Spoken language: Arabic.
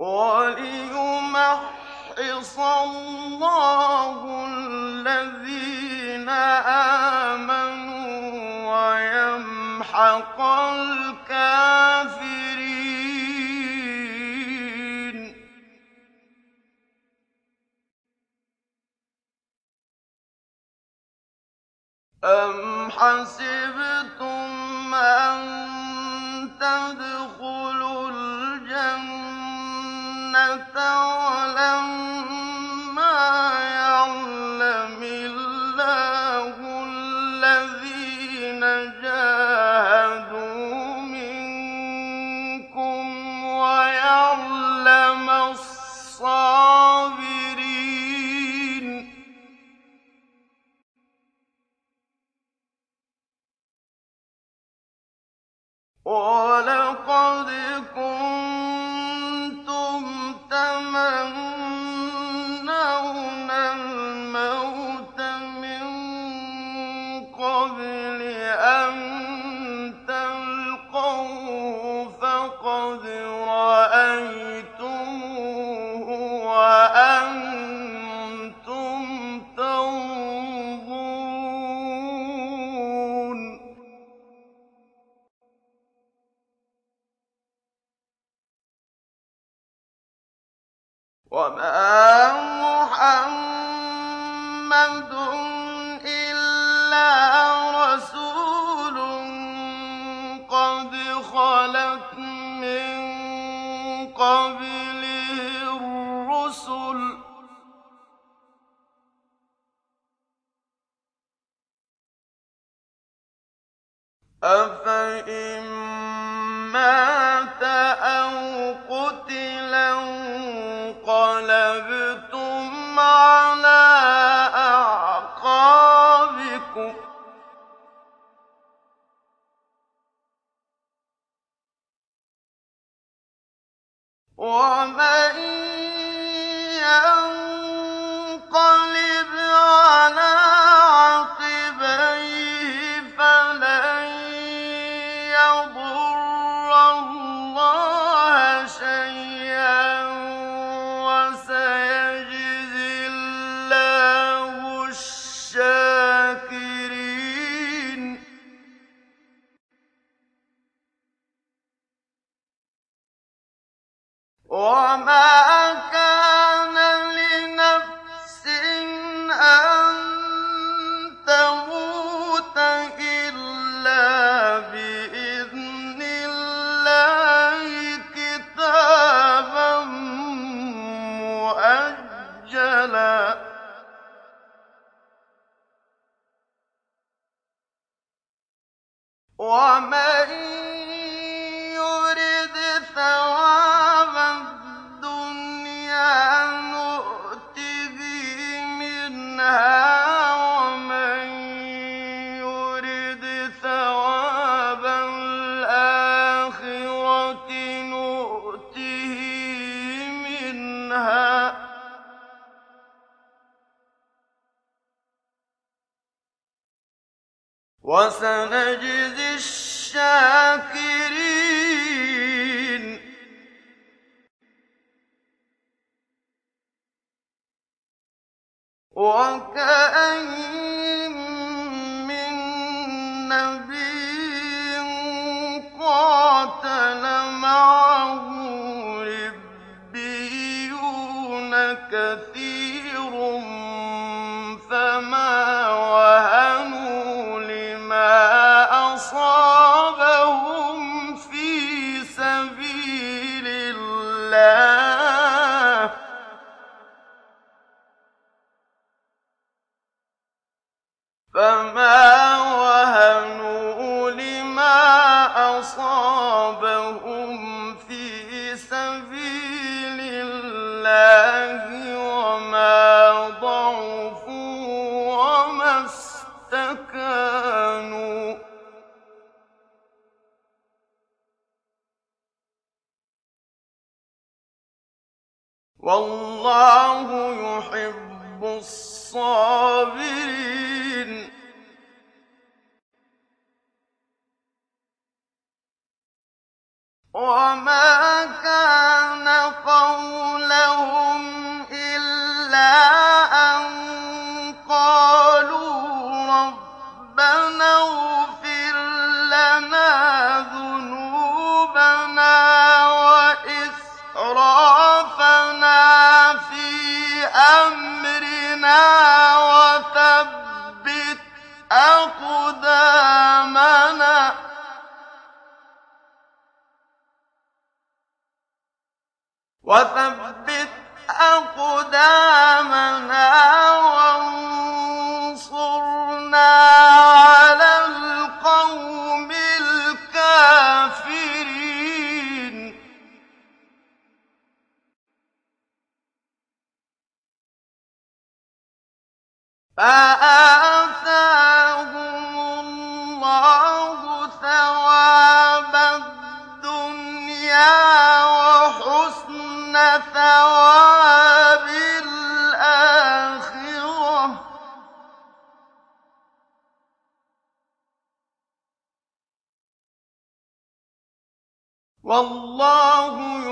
وَلِيُمَحِّصَ اللَّهُ الَّذِينَ آمَنُوا وَيَمْحَقَ الْكَافِرِينَ. أَمْ حَسِبْتُمْ أَن تَدْخُلُوا الْجَنَّةَ وَلَمَّا يَعْلَمِ اللَّهُ الَّذِينَ جَاهَدُوا مِنكُمْ وَيَعْلَمَ الصَّابِرِينَ. وَلَقَدْ كُنتُمْ تَمَنَّوْنَ الْمَوْتَ مِن قَبْلِ أَن تَلْقَوْهُ فَقَدْ رَأَيْتُمُوهُ وَأَنتُمْ تَنظُرُونَ. وَمَا مُحَمَّدٌ إِلَّا رَسُولٌ قَدْ خَلَتْ مِن قَبْلِهِ الرُّسُلُ ۚ أَفَإِن مَّاتَ أَوْ قُتِلَ انقَلَبْتُمْ عَلَىٰ أَعْقَابِكُمْ ۚ وَمَن يَنقَلِبْ عَلَىٰ عَقِبَيْهِ فَلَن يَضُرَّ اللَّهَ شَيْئًا ۗ وَسَيَجْزِي اللَّهُ الشَّاكِرِينَ. وَمَا كَانَ لِنَفْسٍ أَن تَمُوتَ إِلَّا بِإِذْنِ اللَّهِ كِتَابًا مُّؤَجَّلًا ۗ وَمَن يُرِدْ ثَوَابَ الدُّنْيَا نُؤْتِهِ مِنْهَا ۖ وَمَن يُرِدْ ثَوَابَ الْآخِرَةِ نُؤْتِهِ مِنْهَا ۖ وَسَنَجْزِي الشَّاكِرِينَ. وَكَأَيِّن مِّن نَّبِيٍّ قَاتَلَ مَعَهُ رِبِّيُّونَ كَثِيرٌ فَمَا وَهَنُوا لِمَا أَصَابَهُمْ فِي سَبِيلِ اللَّهِ ۖ وَمَا ضَعُفُوا وَمَا اسْتَكَانُوا ۗ وَاللَّهُ يُحِبُّ الصَّابِرِينَ. وَمَا كَانَ قَوْلَ وثبت أقدامنا وانصرنا على القوم الكافرين فآتاهم الله ثواب الدنيا وحسن ثواب الآخرة والله